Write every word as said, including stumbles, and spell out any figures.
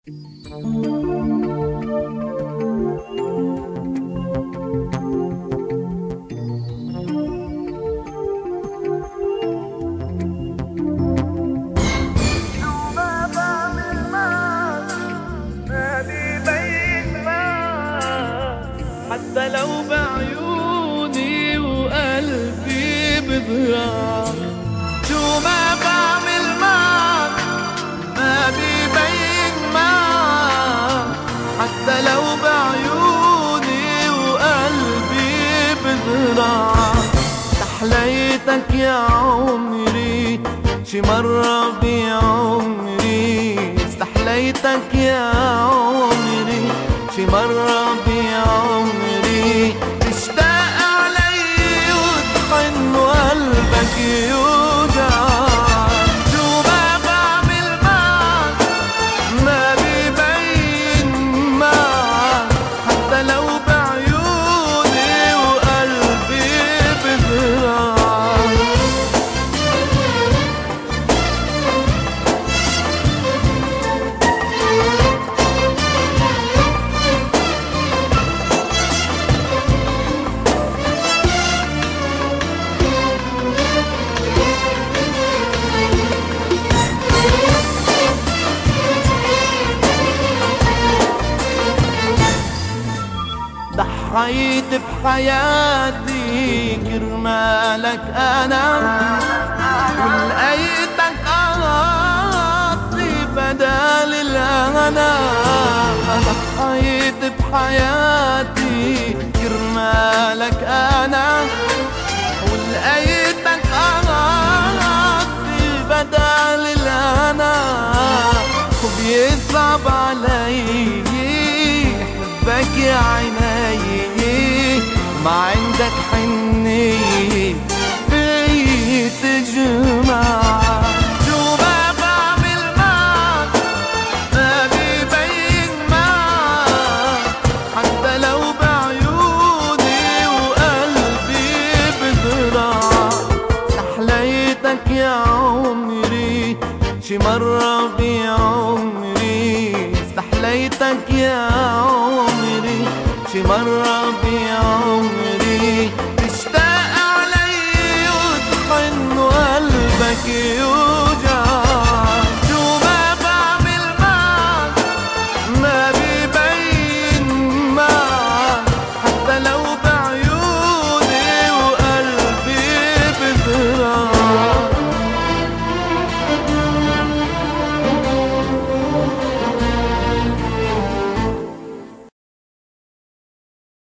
حتى لو بعيوني وقلبي بضياع، شو ما بعمل معك ما بيبين معك. حتى لو بعيوني وقلبي بضياع، استحليتك يا عمري شي مرة بعمري، استحليتك يا عمري شي مرة بعمري. تشتاق علي وتحن وقلبك يوجع، شو ما بعمل معك ما بيبين معك. حتى لو بعيوني وقلبي بضياع. ضحيت بحياتي كرمالك أنا، ولقيتك أعطي بدال الأنا. ضحيت بحياتي كرمالك أنا، ولقيتك أعطي بدال الأنا. وبيصعب علي حبك يا عيني، ما عندك حنية في تجمع. شو ما بعمل معك ما بيبين معك. حتى لو بعيوني وقلبي بضياع، استحليتك يا عمري شي مرة بعمري، استحليتك يا عمري شي مرة بعمري.